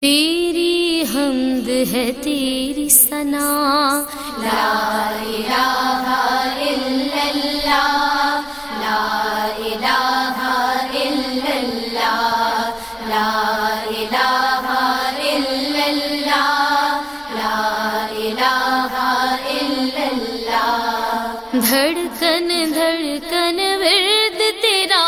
تیری حمد ہے تیری ثنا، لا الہ الا اللہ، لا الہ الا اللہ، لا الہ الا اللہ، لا الہ الا اللہ۔ دھڑکن دھڑکن ورد تیرا،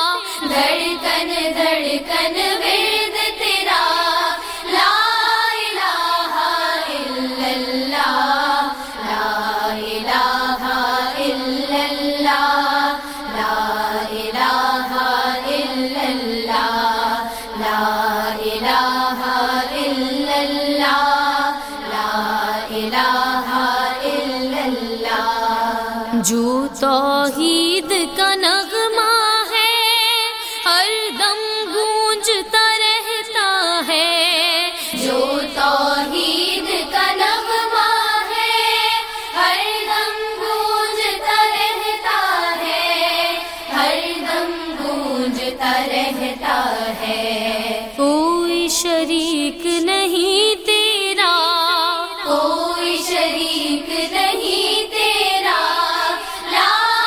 دھڑکن دھڑکن ورد تیرا، لا الہ الا اللہ، لا الہ الا اللہ، لا الہ الا اللہ، لا الہ الا اللہ، لا الہ الا اللہ۔ جو توحید کا نغمہ ہے ہر دم گونجتا رہتا ہے، جو توحید کا نغمہ ہے ہر دم گونجتا رہتا ہے، ہر دم گونجتا رہتا ہے۔ کوئی شریک نہیں تیرا، کوئی شریک نہیں تیرا، لا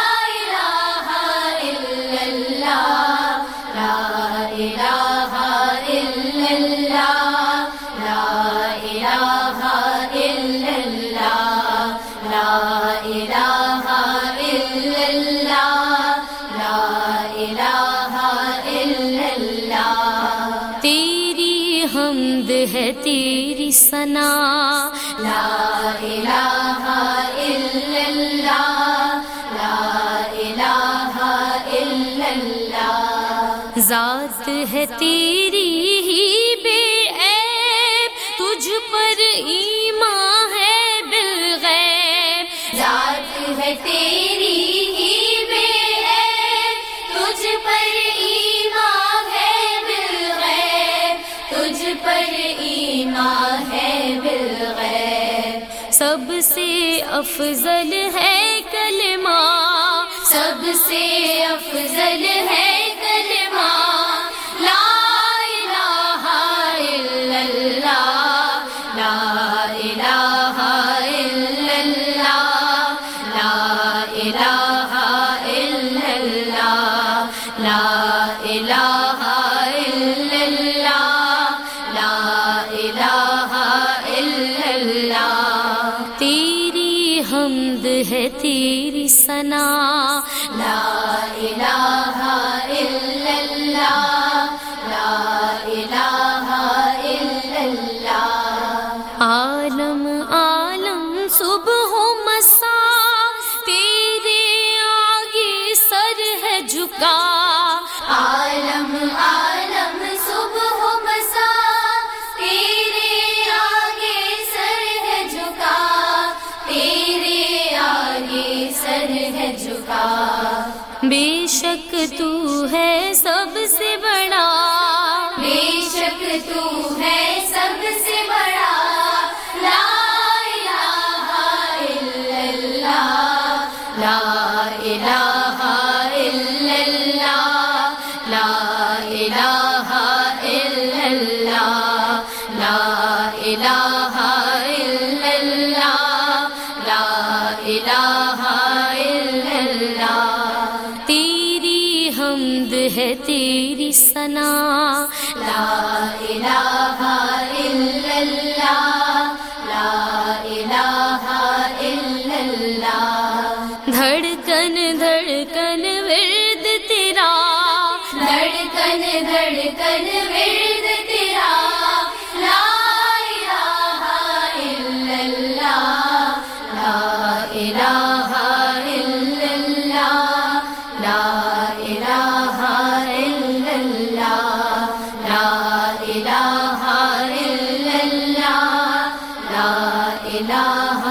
الہ الا اللہ، لا الہ الا اللہ، لا الہ الا اللہ، لا الہ الا اللہ، لا الہ الا اللہ۔ تیری حمد ہے تیری ثنا، لا الہ الا اللہ، لا الہ الا اللہ۔ ذات ہے تیری ہی بے عیب، تجھ پر ایمان ہے بالغیب، ذات ہے تیری ہی بے عیب، تجھ پر ایمان ہے بالغیب، تجھ پر ایمان ہے بالغیب۔ سب سے افضل ہے کلمہ، سب سے افضل ہے کلمہ، لا الہ الا اللہ، لا الہ الا اللہ، لا الہ الا اللہ، لا الہ الا اللہ، لا الہ الا اللہ۔ تیری حمد ہے تیری ثنا، لا الہ الا اللہ، لا الہ الا اللہ۔ عالم عالم صبح و مساء تیرے آگے سر ہے جھکا، عالم عالم صبح و مساء تیرے آگے سر ہے جھکا، تیرے آگے سر ہے جھکا۔ بے شک تو ہے سب سے بڑا، بے شک تو ہے سب سے بڑا، لا الہ الا اللہ، لا الہ الا اللہ، لا الہ الا اللہ، لا الہ الا اللہ، لا الہ الا اللہ۔ تیری حمد ہے تیری ثنا، لا الہ الا اللہ، لا الہ الا اللہ۔ دھڑکن دھڑکن ورد تیرا، دھڑکن دھڑکن ورد تیرا، لا الہ الا اللہ، لا الہ الا اللہ، لا الہ الا اللہ، لا الہ الا اللہ، لا الہ